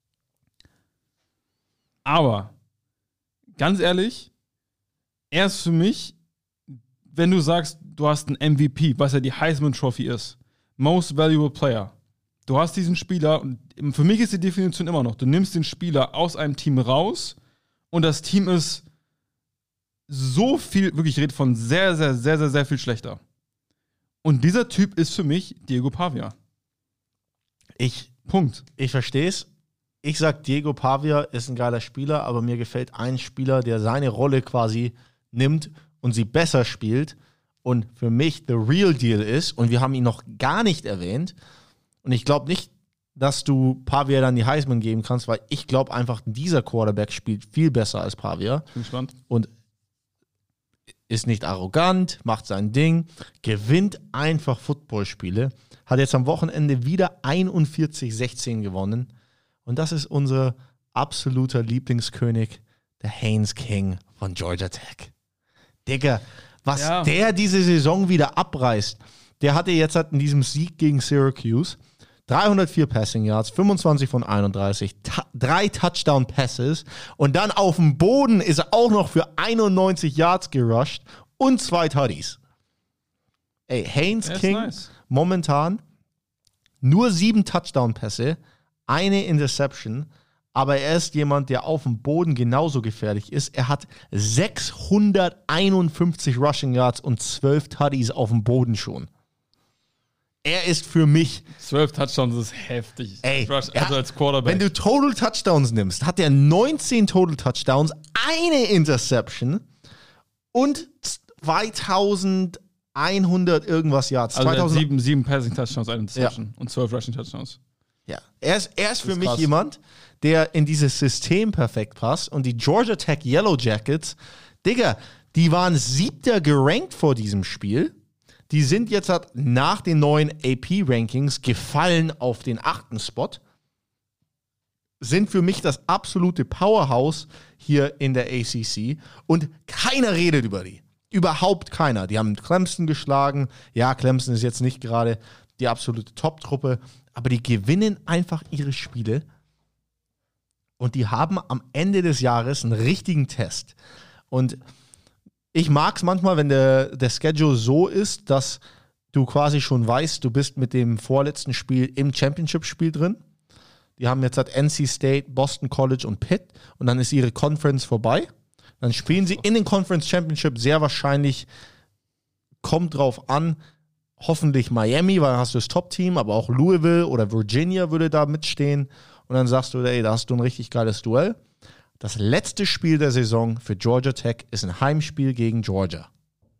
Aber, ganz ehrlich, er ist für mich, wenn du sagst, du hast einen M V P, was ja die Heisman Trophy ist, Most Valuable Player. Du hast diesen Spieler, und für mich ist die Definition immer noch, du nimmst den Spieler aus einem Team raus und das Team ist so viel, wirklich, ich rede von sehr, sehr, sehr, sehr, sehr viel schlechter. Und dieser Typ ist für mich Diego Pavia. Ich, Punkt. ich verstehe es. Ich sag, Diego Pavia ist ein geiler Spieler, aber mir gefällt ein Spieler, der seine Rolle quasi nimmt und sie besser spielt und für mich the real deal ist. Und wir haben ihn noch gar nicht erwähnt. Und ich glaube nicht, dass du Pavia dann die Heisman geben kannst, weil ich glaube einfach, dieser Quarterback spielt viel besser als Pavia. Bin gespannt. Und ist nicht arrogant, macht sein Ding, gewinnt einfach Footballspiele, hat jetzt am Wochenende wieder einundvierzig sechzehn gewonnen. Und das ist unser absoluter Lieblingskönig, der Haynes King von Georgia Tech. Digga, was Ja. der diese Saison wieder abreißt. Der hatte jetzt halt in diesem Sieg gegen Syracuse dreihundertvier Passing Yards, fünfundzwanzig von einunddreißig, ta- drei Touchdown Passes und dann auf dem Boden ist er auch noch für einundneunzig Yards gerusht und zwei Tutties. Ey, Haynes Der ist King nice. momentan nur sieben Touchdown Pässe, eine Interception, aber er ist jemand, der auf dem Boden genauso gefährlich ist. Er hat sechshunderteinundfünfzig Rushing Yards und zwölf Tutties auf dem Boden schon. Er ist für mich, zwölf Touchdowns ist heftig. ey, Rush, er also hat- als Quarterback. wenn du Total Touchdowns nimmst, hat er neunzehn Total Touchdowns, eine Interception und zweitausendeinhundert irgendwas Yards. also er hat zweitausend sieben, sieben Passing Touchdowns, eine Interception und zwölf Rushing Touchdowns. Ja, er ist, er ist für ist mich krass. jemand, der in dieses System perfekt passt. Und die Georgia Tech Yellow Jackets, Digga, die waren siebter gerankt vor diesem Spiel. Die sind jetzt halt nach den neuen A P-Rankings gefallen auf den achten Spot. Sind für mich das absolute Powerhouse hier in der A C C. Und keiner redet über die. Überhaupt keiner. Die haben Clemson geschlagen. Ja, Clemson ist jetzt nicht gerade die absolute Top-Truppe, aber die gewinnen einfach ihre Spiele und die haben am Ende des Jahres einen richtigen Test. Und ich mag es manchmal, wenn der, der Schedule so ist, dass du quasi schon weißt, du bist mit dem vorletzten Spiel im Championship-Spiel drin. Die haben jetzt halt N C State, Boston College und Pitt und dann ist ihre Conference vorbei. Dann spielen sie in den Conference Championship sehr wahrscheinlich, kommt drauf an, hoffentlich Miami, weil dann hast du das Top-Team, aber auch Louisville oder Virginia würde da mitstehen. Und dann sagst du, ey, da hast du ein richtig geiles Duell. Das letzte Spiel der Saison für Georgia Tech ist ein Heimspiel gegen Georgia.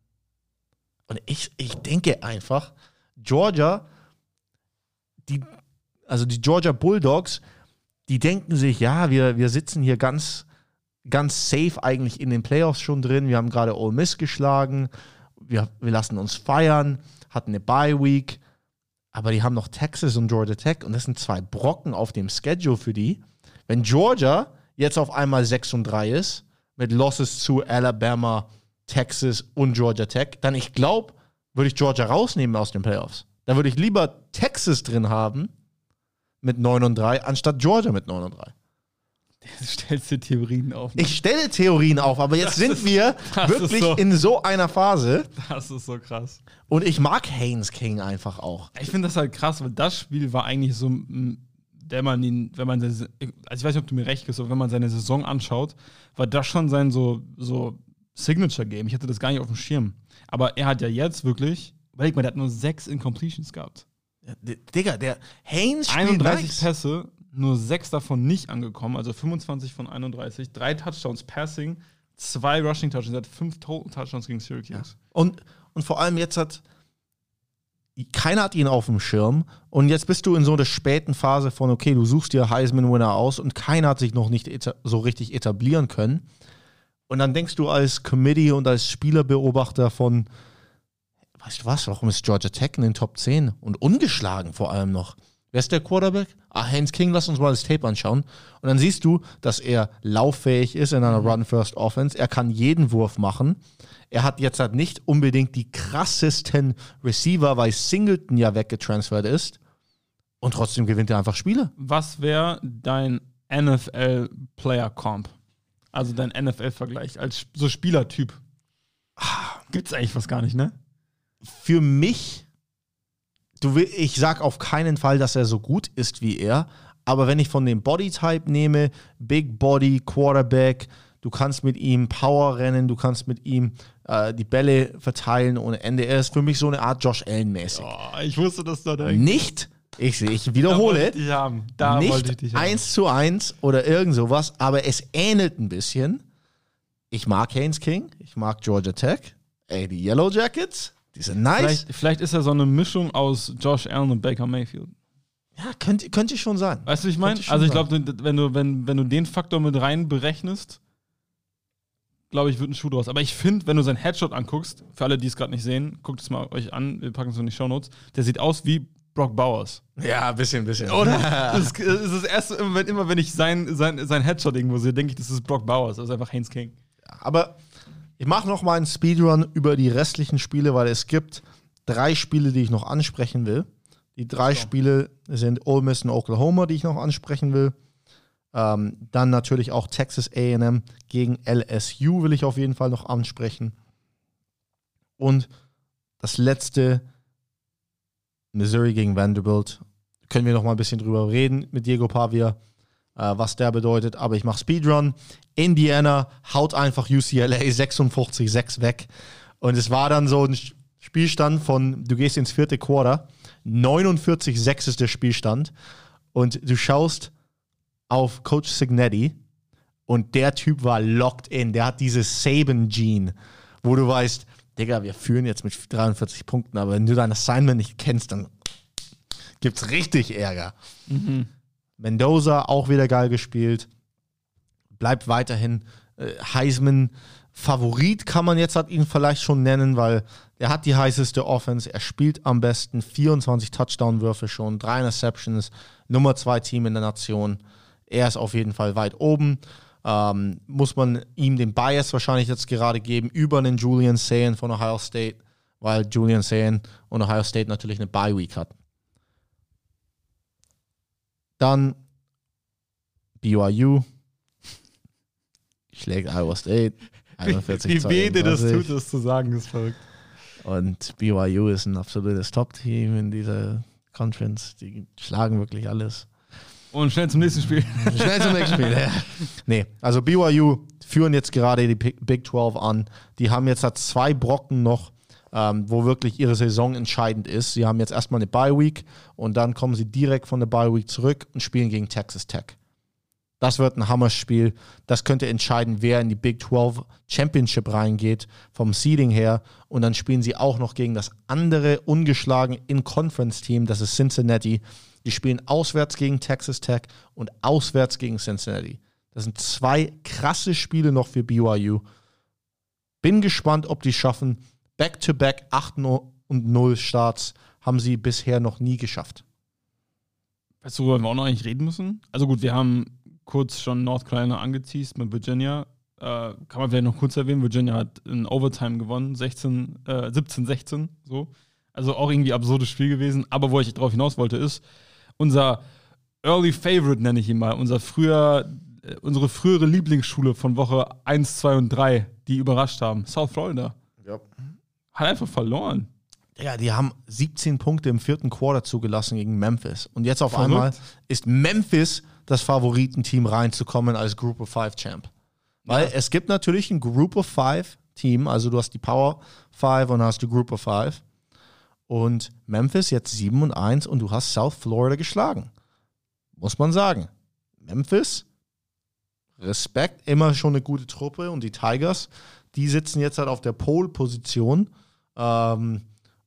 Und ich, ich denke einfach, Georgia, die, also die Georgia Bulldogs, die denken sich, ja, wir, wir sitzen hier ganz, ganz safe eigentlich in den Playoffs schon drin. Wir haben gerade Ole Miss geschlagen. Wir, wir lassen uns feiern. Hatten eine Bye-Week, aber die haben noch Texas und Georgia Tech und das sind zwei Brocken auf dem Schedule für die. Wenn Georgia jetzt auf einmal sechs und drei ist, mit Losses zu Alabama, Texas und Georgia Tech, dann ich glaube, würde ich Georgia rausnehmen aus den Playoffs. Da würde ich lieber Texas drin haben mit neun und drei, anstatt Georgia mit neun und drei. Du stellst dir Theorien auf. Ich stelle Theorien auf, aber jetzt Das sind ist- wir das ist wirklich so- in so einer Phase Das ist so krass. und ich mag Haynes King einfach auch. Ich finde das halt krass, weil das Spiel war eigentlich so, m, wenn man ihn, wenn man, also ich weiß nicht, ob du mir recht gibst, aber wenn man seine Saison anschaut, war das schon sein so, so Signature-Game. Ich hatte das gar nicht auf dem Schirm. Aber er hat ja jetzt wirklich, überleg mal, der hat nur sechs Incompletions gehabt. Ja, D- Digga, der Haynes spielt einunddreißig nice. Pässe, nur sechs davon nicht angekommen, also fünfundzwanzig von einunddreißig, drei Touchdowns Passing, zwei Rushing Touchdowns, er hat fünf Total Touchdowns gegen Syracuse. Und, und vor allem jetzt hat, keiner hat ihn auf dem Schirm und jetzt bist du in so der späten Phase von, okay, du suchst dir Heisman-Winner aus und keiner hat sich noch nicht eta- so richtig etablieren können. Und dann denkst du als Committee und als Spielerbeobachter von, weißt du was, warum ist Georgia Tech in den Top zehn und ungeschlagen vor allem noch? Wer ist der Quarterback? Ah, Haynes King, lass uns mal das Tape anschauen. Und dann siehst du, dass er lauffähig ist in einer Run-First-Offense. Er kann jeden Wurf machen. Er hat jetzt halt nicht unbedingt die krassesten Receiver, weil Singleton ja weggetransfert ist. Und trotzdem gewinnt er einfach Spiele. Was wäre dein N F L-Player-Comp? Also dein N F L-Vergleich als so Spielertyp? Gibt's eigentlich was gar nicht, ne? Für mich, du will, ich sag auf keinen Fall, dass er so gut ist wie er, aber wenn ich von dem Bodytype nehme, Big Body, Quarterback, du kannst mit ihm Power rennen, du kannst mit ihm äh, die Bälle verteilen ohne Ende. Er ist für mich so eine Art Josh Allen-mäßig. Oh, ich wusste, dass da der Nicht, ich, ich wiederhole, da wollte ich dich haben. Da wollte ich nicht dich haben. eins zu eins oder irgend sowas, aber es ähnelt ein bisschen. Ich mag Haynes King, ich mag Georgia Tech. Ey, die Yellow Jackets, die sind nice. Vielleicht, vielleicht ist er so eine Mischung aus Josh Allen und Baker Mayfield. Ja, könnte, könnte schon sein. Weißt du, ich meine? Also ich glaube, wenn du, wenn, wenn du den Faktor mit rein berechnest, glaube ich, wird ein Schuh draus. Aber ich finde, wenn du seinen Headshot anguckst, für alle, die es gerade nicht sehen, guckt es mal euch an, wir packen es in die Shownotes, der sieht aus wie Brock Bowers. Ja, ein bisschen, ein bisschen. Oder? Das ist, das ist das erste, immer, immer wenn ich sein, sein, sein Headshot irgendwo sehe, denke ich, das ist Brock Bowers. Das ist einfach Haynes King. Aber ich mache noch mal einen Speedrun über die restlichen Spiele, weil es gibt drei Spiele, die ich noch ansprechen will. Die drei so. Spiele sind Ole Miss und Oklahoma, die ich noch ansprechen will. Ähm, dann natürlich auch Texas A and M gegen L S U will ich auf jeden Fall noch ansprechen. Und das letzte, Missouri gegen Vanderbilt. Können wir noch mal ein bisschen drüber reden mit Diego Pavia, äh, was der bedeutet. Aber ich mache Speedrun. Indiana haut einfach U C L A sechsundfünfzig sechs weg. Und es war dann so ein Spielstand von, du gehst ins vierte Quarter, neunundvierzig sechs ist der Spielstand. Und du schaust auf Coach Cignetti und der Typ war locked in. Der hat diese Saban-Gene, wo du weißt, Digga, wir führen jetzt mit dreiundvierzig Punkten, aber wenn du dein Assignment nicht kennst, dann gibt's richtig Ärger. Mhm. Mendoza auch wieder geil gespielt. Bleibt weiterhin äh, Heisman-Favorit, kann man jetzt halt ihn vielleicht schon nennen, weil er hat die heißeste Offense, er spielt am besten, vierundzwanzig Touchdown-Würfe schon, drei Interceptions, Nummer zwei Team in der Nation. Er ist auf jeden Fall weit oben. Ähm, muss man ihm den Bias wahrscheinlich jetzt gerade geben über den Julian Sayin von Ohio State, weil Julian Sayin und Ohio State natürlich eine Bye-Week hat. Dann B Y U schlägt Iowa State einundvierzig Wie weh dir das tut, das zu sagen, ist verrückt. Und B Y U ist ein absolutes Top-Team in dieser Conference. Die schlagen wirklich alles. Und schnell zum nächsten Spiel. Schnell zum nächsten Spiel, ja. Nee, also B Y U führen jetzt gerade die Big zwölf an. Die haben jetzt halt zwei Brocken noch, ähm, wo wirklich ihre Saison entscheidend ist. Sie haben jetzt erstmal eine Bye-Week und dann kommen sie direkt von der Bye-Week zurück und spielen gegen Texas Tech. Das wird ein Hammerspiel. Das könnte entscheiden, wer in die Big zwölf Championship reingeht, vom Seeding her. Und dann spielen sie auch noch gegen das andere ungeschlagen In-Conference-Team, das ist Cincinnati. Die spielen auswärts gegen Texas Tech und auswärts gegen Cincinnati. Das sind zwei krasse Spiele noch für B Y U. Bin gespannt, ob die schaffen. Back-to-back acht und null Starts haben sie bisher noch nie geschafft. Weißt du, worüber wir auch noch eigentlich reden müssen? Also gut, wir haben kurz schon North Carolina angeteased mit Virginia. Äh, kann man vielleicht noch kurz erwähnen, Virginia hat in Overtime gewonnen, sechzehn, äh, siebzehn sechzehn. So. Also auch irgendwie absurdes Spiel gewesen. Aber wo ich drauf hinaus wollte, ist, unser Early Favorite, nenne ich ihn mal, unser früher, äh, unsere frühere Lieblingsschule von Woche eins, zwei und drei, die überrascht haben. South Florida. Ja. Hat einfach verloren. Ja, die haben siebzehn Punkte im vierten Quarter zugelassen gegen Memphis. Und jetzt auf Verrückt. einmal ist Memphis das Favoritenteam reinzukommen als Group of Five Champ. Weil ja. Es gibt natürlich ein Group of Five Team, also du hast die Power Five und hast die Group of Five. Und Memphis jetzt sieben und eins und du hast South Florida geschlagen. Muss man sagen. Memphis, Respekt, immer schon eine gute Truppe und die Tigers, die sitzen jetzt halt auf der Pole-Position ähm,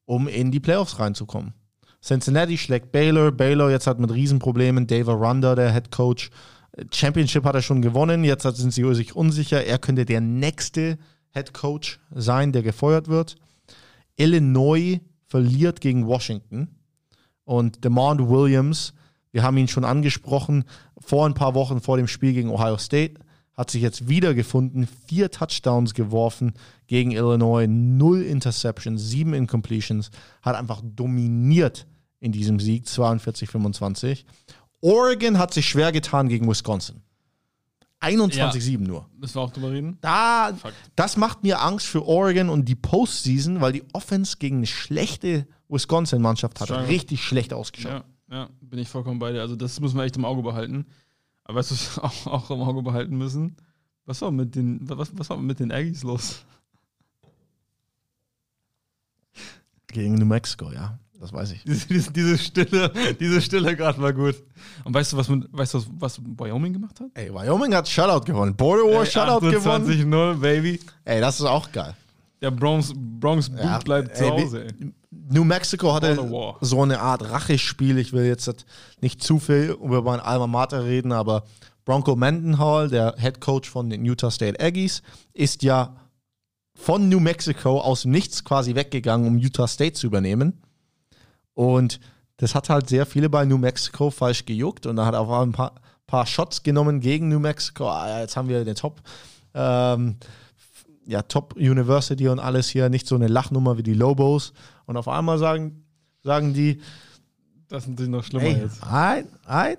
um in die Playoffs reinzukommen. Cincinnati schlägt Baylor. Baylor jetzt hat mit Riesenproblemen. Dave Aranda, der Head Coach, Championship hat er schon gewonnen. Jetzt sind sie sich unsicher. Er könnte der nächste Head Coach sein, der gefeuert wird. Illinois verliert gegen Washington. Und DeMond Williams, wir haben ihn schon angesprochen, vor ein paar Wochen vor dem Spiel gegen Ohio State, hat sich jetzt wiedergefunden, vier Touchdowns geworfen gegen Illinois, null Interceptions, sieben Incompletions, hat einfach dominiert in diesem Sieg, zweiundvierzig fünfundzwanzig. Oregon hat sich schwer getan gegen Wisconsin. einundzwanzig sieben ja, nur. Müssen wir auch drüber reden? Da, das macht mir Angst für Oregon und die Postseason, weil die Offense gegen eine schlechte Wisconsin-Mannschaft hat Strong. richtig schlecht ausgeschaut. Ja, ja, bin ich vollkommen bei dir. Also das müssen wir echt im Auge behalten. Aber weißt du, was wir auch, auch im Auge behalten müssen? Was war mit den, was, was war mit den Aggies los? Gegen New Mexico, ja. Das weiß ich. Diese, diese Stille, diese Stille gerade war gut. Und weißt du, was, mit, weißt du, was Wyoming gemacht hat? Ey, Wyoming hat Shutout gewonnen. Border War Shutout gewonnen. achtundzwanzig null, Baby. Ey, das ist auch geil. Der Bronx, Bronx Boot ja, bleibt zu Hause, ey. New Mexico hatte so eine Art Rachespiel. Ich will jetzt nicht zu viel über mein Alma Mater reden, aber Bronco Mendenhall, der Head Coach von den Utah State Aggies, ist ja von New Mexico aus dem Nichts quasi weggegangen, um Utah State zu übernehmen. Und das hat halt sehr viele bei New Mexico falsch gejuckt und da hat er auch ein paar, paar Shots genommen gegen New Mexico. Ah, jetzt haben wir den Top, ähm, ja, Top University und alles hier, nicht so eine Lachnummer wie die Lobos. Und auf einmal sagen, sagen die, das sind natürlich noch schlimmer hey, jetzt. Ein, ein.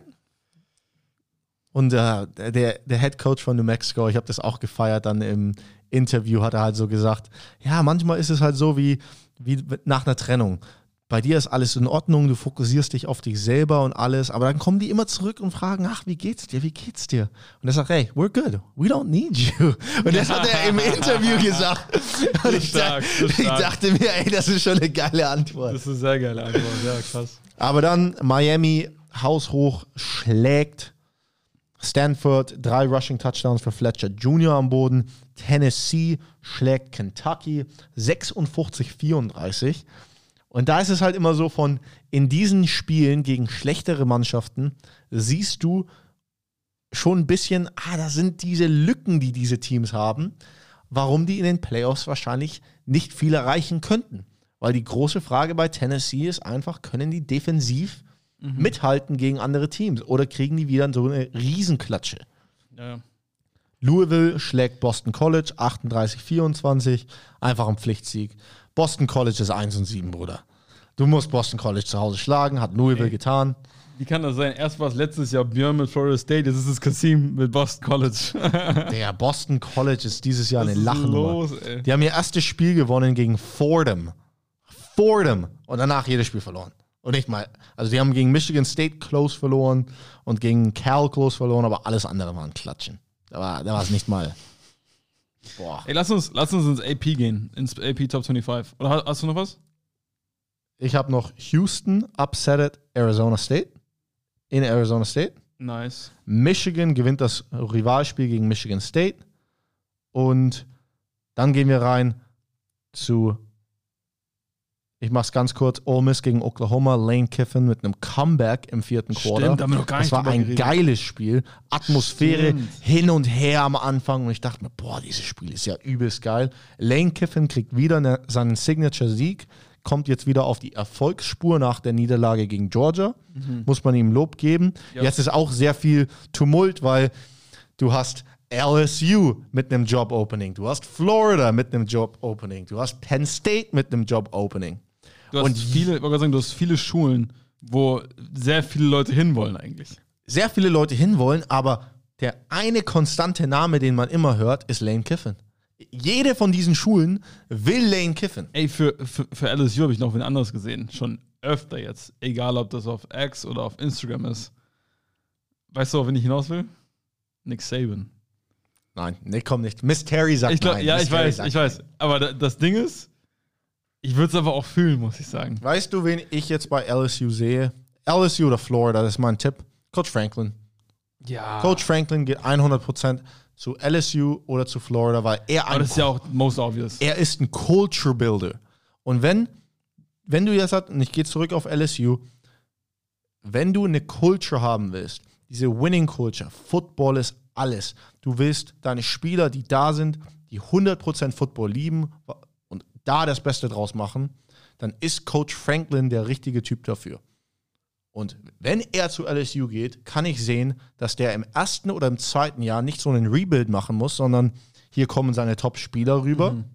Und äh, der, der Head Coach von New Mexico, ich habe das auch gefeiert, dann im Interview hat er halt so gesagt, ja, manchmal ist es halt so wie, wie nach einer Trennung. Bei dir ist alles in Ordnung, du fokussierst dich auf dich selber und alles, aber dann kommen die immer zurück und fragen, ach, wie geht's dir, wie geht's dir? Und er sagt, hey, we're good, we don't need you. Und das hat er im Interview gesagt. Und ich, stark, da, ich dachte mir, ey, das ist schon eine geile Antwort. Das ist eine sehr geile Antwort, ja, krass. Aber dann Miami haushoch schlägt Stanford, drei Rushing Touchdowns für Fletcher Junior am Boden. Tennessee schlägt Kentucky sechsundvierzig vierunddreißig. Und da ist es halt immer so von, in diesen Spielen gegen schlechtere Mannschaften siehst du schon ein bisschen, ah, da sind diese Lücken, die diese Teams haben, warum die in den Playoffs wahrscheinlich nicht viel erreichen könnten. Weil die große Frage bei Tennessee ist einfach, können die defensiv mhm. mithalten gegen andere Teams oder kriegen die wieder so eine Riesenklatsche? Ja. Louisville schlägt Boston College achtunddreißig vierundzwanzig, einfach ein Pflichtsieg. Boston College ist eins und sieben, Bruder. Du musst Boston College zu Hause schlagen, hat Louisville Ey. getan. Wie kann das sein? Erst war es letztes Jahr Björn mit Florida State, jetzt ist es Kasim mit Boston College. Der Boston College ist dieses Jahr Was eine Lachnummer. Die haben ihr erstes Spiel gewonnen gegen Fordham. Fordham. Und danach jedes Spiel verloren. Und nicht mal, also die haben gegen Michigan State close verloren und gegen Cal close verloren, aber alles andere waren Klatschen. Da war, da war es nicht mal... Boah. Ey, lass uns, lass uns ins A P gehen, ins A P Top fünfundzwanzig. Oder hast, hast du noch was? Ich habe noch Houston upsetted Arizona State in Arizona State. Nice. Michigan gewinnt das Rivalspiel gegen Michigan State. Und dann gehen wir rein zu, ich mach's ganz kurz, Ole Miss gegen Oklahoma, Lane Kiffin mit einem Comeback im vierten Quarter. Stimmt, haben wir noch gar nicht Das war ein geredet. geiles Spiel. Atmosphäre Stimmt. hin und her am Anfang. Und ich dachte mir, boah, dieses Spiel ist ja übelst geil. Lane Kiffin kriegt wieder eine, seinen Signature-Sieg, kommt jetzt wieder auf die Erfolgsspur nach der Niederlage gegen Georgia. Mhm. Muss man ihm Lob geben. Ja. Jetzt ist auch sehr viel Tumult, weil du hast L S U mit einem Job-Opening, du hast Florida mit einem Job-Opening, du hast Penn State mit einem Job-Opening. Du hast Und viele, ich wollte sagen, du hast viele Schulen, wo sehr viele Leute hinwollen eigentlich. Sehr viele Leute hinwollen, aber der eine konstante Name, den man immer hört, ist Lane Kiffin. Jede von diesen Schulen will Lane Kiffin. Ey, für, für, für L S U habe ich noch wen anderes gesehen. Schon öfter jetzt. Egal, ob das auf X oder auf Instagram ist. Weißt du, auf wen ich hinaus will? Nick Saban. Nein, Nick kommt nicht. Miss Terry sagt ich glaub, nein. Ja, Miss ich Terry weiß, ich weiß. Aber da, das Ding ist, ich würde es aber auch fühlen, muss ich sagen. Weißt du, wen ich jetzt bei L S U sehe? L S U oder Florida, das ist mein Tipp. Coach Franklin. Ja. Coach Franklin geht hundert Prozent zu L S U oder zu Florida, weil er Aber das ist ja auch most obvious. Er ist ein Culture Builder. Und wenn wenn du jetzt, und ich gehe zurück auf L S U, wenn du eine Culture haben willst, diese Winning Culture, Football ist alles. Du willst deine Spieler, die da sind, die hundert Prozent Football lieben und da das Beste draus machen, dann ist Coach Franklin der richtige Typ dafür. Und wenn er zu L S U geht, kann ich sehen, dass der im ersten oder im zweiten Jahr nicht so einen Rebuild machen muss, sondern hier kommen seine Top-Spieler rüber. Mhm.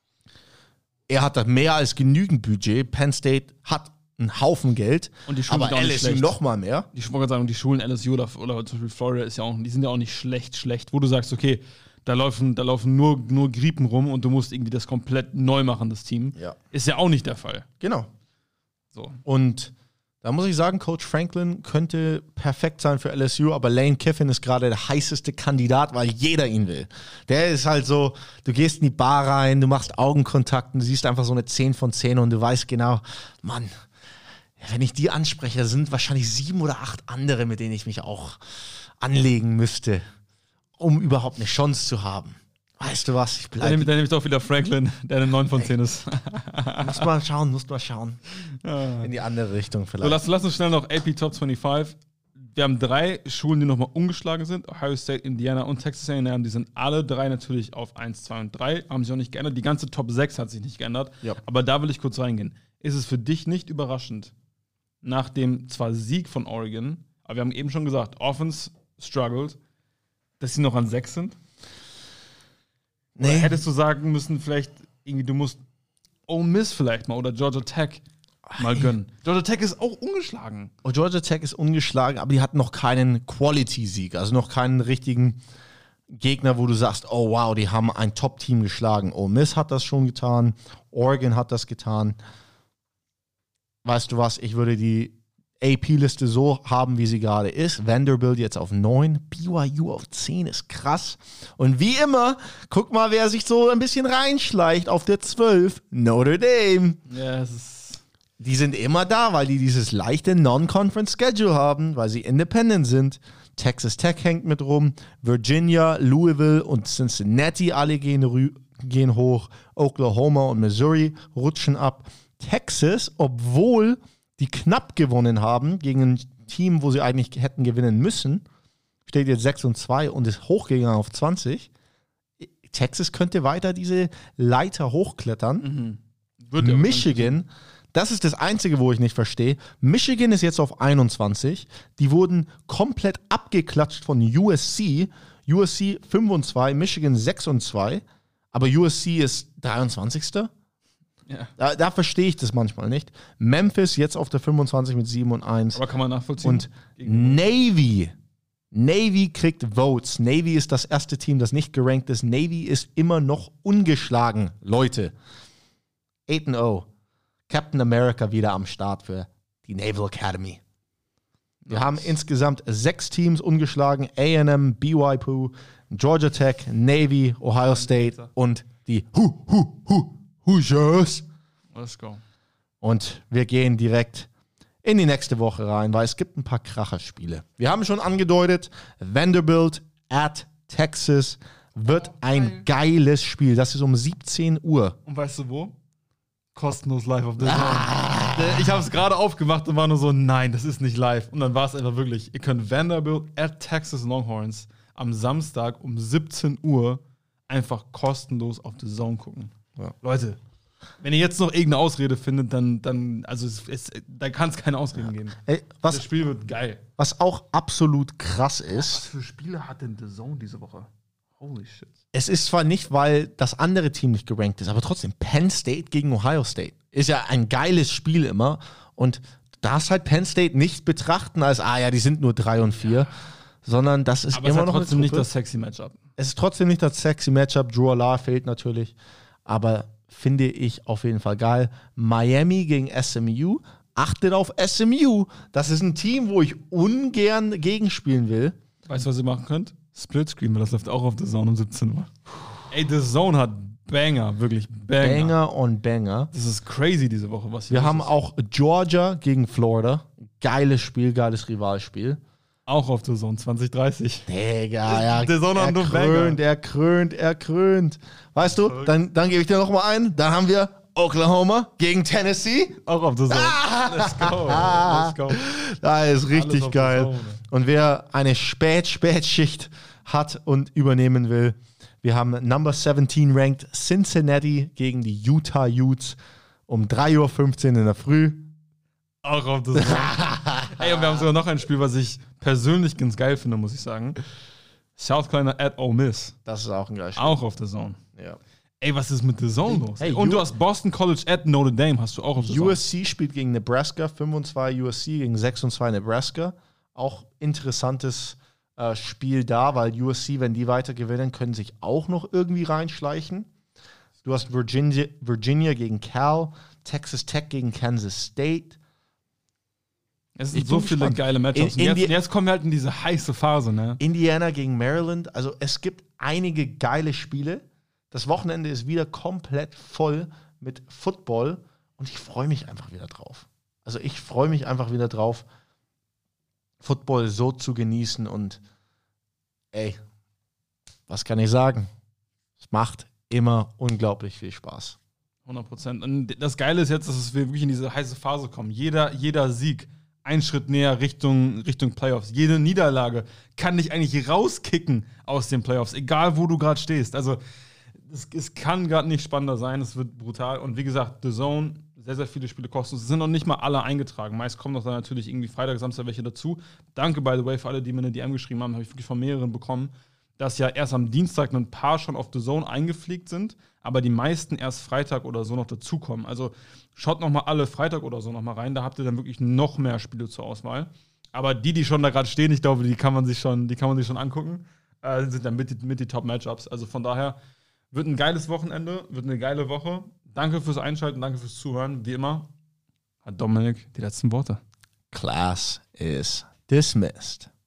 Er hat da mehr als genügend Budget. Penn State hat einen Haufen Geld, und die Schulen aber L S U noch mal mehr. Die, ich wollte sagen, die Schulen L S U oder, oder zum Beispiel Florida ist ja auch, die sind ja auch nicht schlecht, schlecht, wo du sagst, okay, da laufen, da laufen nur, nur Griepen rum und du musst irgendwie das komplett neu machen, das Team. Ja. Ist ja auch nicht der Fall. Genau. So. Und da muss ich sagen, Coach Franklin könnte perfekt sein für L S U, aber Lane Kiffin ist gerade der heißeste Kandidat, weil jeder ihn will. Der ist halt so, du gehst in die Bar rein, du machst Augenkontakt und du siehst einfach so eine zehn von zehn und du weißt genau, Mann, wenn ich die anspreche, sind wahrscheinlich sieben oder acht andere, mit denen ich mich auch anlegen müsste, um überhaupt eine Chance zu haben. Weißt du was, ich bleibe. Dann nehme ich doch wieder Franklin, der eine neun von zehn ist. Muss mal schauen, muss mal schauen. Ja. In die andere Richtung vielleicht. So, lass, lass uns schnell noch A P Top fünfundzwanzig. Wir haben drei Schulen, die nochmal umgeschlagen sind. Ohio State, Indiana und Texas A und M. Die sind alle drei natürlich auf eins, zwei und drei. Haben sich auch nicht geändert. Die ganze Top sechs hat sich nicht geändert. Ja. Aber da will ich kurz reingehen. Ist es für dich nicht überraschend, nach dem zwar Sieg von Oregon, aber wir haben eben schon gesagt, Offense struggled, dass sie noch an sechs sind? Nee. Oder hättest du sagen müssen, vielleicht irgendwie, du musst Ole Miss vielleicht mal oder Georgia Tech mal gönnen. Georgia Tech ist auch ungeschlagen. Oh, Georgia Tech ist ungeschlagen, aber die hatten noch keinen Quality-Sieg, also noch keinen richtigen Gegner, wo du sagst, oh wow, die haben ein Top-Team geschlagen. Ole Miss hat das schon getan, Oregon hat das getan. Weißt du was, ich würde die A P-Liste so haben, wie sie gerade ist. Vanderbilt jetzt auf neun, B Y U auf zehn, ist krass. Und wie immer, guck mal, wer sich so ein bisschen reinschleicht auf der zwölf, Notre Dame. Ja, es ist... Die sind immer da, weil die dieses leichte Non-Conference-Schedule haben, weil sie independent sind. Texas Tech hängt mit rum, Virginia, Louisville und Cincinnati, alle gehen, rü- gehen hoch. Oklahoma und Missouri rutschen ab. Texas, obwohl die knapp gewonnen haben gegen ein Team, wo sie eigentlich hätten gewinnen müssen, steht jetzt sechs und zwei und ist hochgegangen auf zwanzig. Texas könnte weiter diese Leiter hochklettern. Mhm. Wird Michigan, das ist das Einzige, wo ich nicht verstehe. Michigan ist jetzt auf einundzwanzig. Die wurden komplett abgeklatscht von U S C. U S C fünf und zwei, Michigan sechs und zwei. Aber U S C ist dreiundzwanzigster Ja. Da, da verstehe ich das manchmal nicht. Memphis jetzt auf der fünfundzwanzig mit sieben und eins. Aber kann man nachvollziehen. Und Navy. Navy kriegt Votes. Navy ist das erste Team, das nicht gerankt ist. Navy ist immer noch ungeschlagen, Leute. acht und null. Captain America wieder am Start für die Naval Academy. Wir nice. haben insgesamt sechs Teams ungeschlagen. A und M, B Y U, Georgia Tech, Navy, Ohio State und die Hu, Hu, Hu. Hoosiers. Let's go. Und wir gehen direkt in die nächste Woche rein, weil es gibt ein paar Kracherspiele. Wir haben schon angedeutet, Vanderbilt at Texas wird oh, ein geiles Spiel. Das ist um siebzehn Uhr. Und weißt du wo? Kostenlos live auf der ah. Zone. Ich habe es gerade aufgemacht und war nur so, nein, das ist nicht live. Und dann war es einfach wirklich, ihr könnt Vanderbilt at Texas Longhorns am Samstag um siebzehn Uhr einfach kostenlos auf der Zone gucken. Ja. Leute, wenn ihr jetzt noch irgendeine Ausrede findet, dann, dann also es, es, da kann es keine Ausreden ja. geben. Ey, was, das Spiel wird geil. Was auch absolut krass ist. Was für Spiele hat denn The Zone diese Woche? Holy shit. Es ist zwar nicht, weil das andere Team nicht gerankt ist, aber trotzdem, Penn State gegen Ohio State ist ja ein geiles Spiel immer. Und du darfst halt Penn State nicht betrachten als, ah ja, die sind nur drei und vier, ja. sondern das ist aber immer es hat noch trotzdem nicht das sexy Matchup. Es ist trotzdem nicht das sexy Matchup. Drew Allar fehlt natürlich. Aber finde ich auf jeden Fall geil. Miami gegen S M U. Achtet auf S M U. Das ist ein Team, wo ich ungern gegenspielen will. Weißt du, was ihr machen könnt? Splitscreen, weil das läuft auch auf The Zone um siebzehn Uhr. Ey, The Zone hat Banger, wirklich Banger. Banger on Banger. Das ist crazy diese Woche, was hier Wir haben ist. auch Georgia gegen Florida. Geiles Spiel, geiles Rivalspiel. Auch auf The Zone zwanzig dreißig. Digga, ja. The Zone er krönt, er krönt, er krönt. Weißt du, dann, dann gebe ich dir noch mal ein. Dann haben wir Oklahoma gegen Tennessee. Auch auf The Zone. Ah! Let's go. Let's go. Das ist richtig geil. Zone. Und wer eine Spät-Spätschicht hat und übernehmen will, wir haben Number siebzehn ranked Cincinnati gegen die Utah Utes um drei Uhr fünfzehn in der Früh. Auch auf The Zone. Ey, und wir haben sogar noch ein Spiel, was ich persönlich ganz geil finde, muss ich sagen. South Carolina at Ole Miss. Das ist auch ein geiles Spiel. Auch auf The Zone. Ja. Ey, was ist mit The Zone los? Hey, und U- du hast Boston College at Notre Dame, hast du auch auf The Zone. U S C spielt gegen Nebraska, fünf und zwei U S C gegen sechs und zwei Nebraska. Auch interessantes äh, Spiel da, weil U S C, wenn die weiter gewinnen, können sich auch noch irgendwie reinschleichen. Du hast Virginia, Virginia gegen Cal, Texas Tech gegen Kansas State. Es sind Ich so bin viele gespannt. geile Matchups. In- Und jetzt, Indi- jetzt kommen wir halt in diese heiße Phase, ne? Indiana gegen Maryland. Also es gibt einige geile Spiele. Das Wochenende ist wieder komplett voll mit Football und ich freue mich einfach wieder drauf. Also ich freue mich einfach wieder drauf, Football so zu genießen und ey, was kann ich sagen? Es macht immer unglaublich viel Spaß. hundert Prozent. Und das Geile ist jetzt, dass wir wirklich in diese heiße Phase kommen. Jeder, jeder Sieg, ein Schritt näher Richtung, Richtung Playoffs. Jede Niederlage kann dich eigentlich rauskicken aus den Playoffs, egal wo du gerade stehst. Also es, es kann gerade nicht spannender sein, es wird brutal. Und wie gesagt, The Zone, sehr, sehr viele Spiele kostenlos. Es sind noch nicht mal alle eingetragen. Meist kommen noch dann natürlich irgendwie Freitag, Samstag welche dazu. Danke, by the way, für alle, die mir eine D M geschrieben haben. Habe ich wirklich von mehreren bekommen, dass ja erst am Dienstag ein paar schon auf The Zone eingefliegt sind, aber die meisten erst Freitag oder so noch dazukommen. Also schaut noch mal alle Freitag oder so noch mal rein. Da habt ihr dann wirklich noch mehr Spiele zur Auswahl. Aber die, die schon da gerade stehen, ich glaube, die kann man sich schon, die kann man sich schon angucken. Äh, sind dann mit die, mit die Top-Matchups. Also von daher wird ein geiles Wochenende, wird eine geile Woche. Danke fürs Einschalten, danke fürs Zuhören. Wie immer hat Dominik die letzten Worte. Class is dismissed.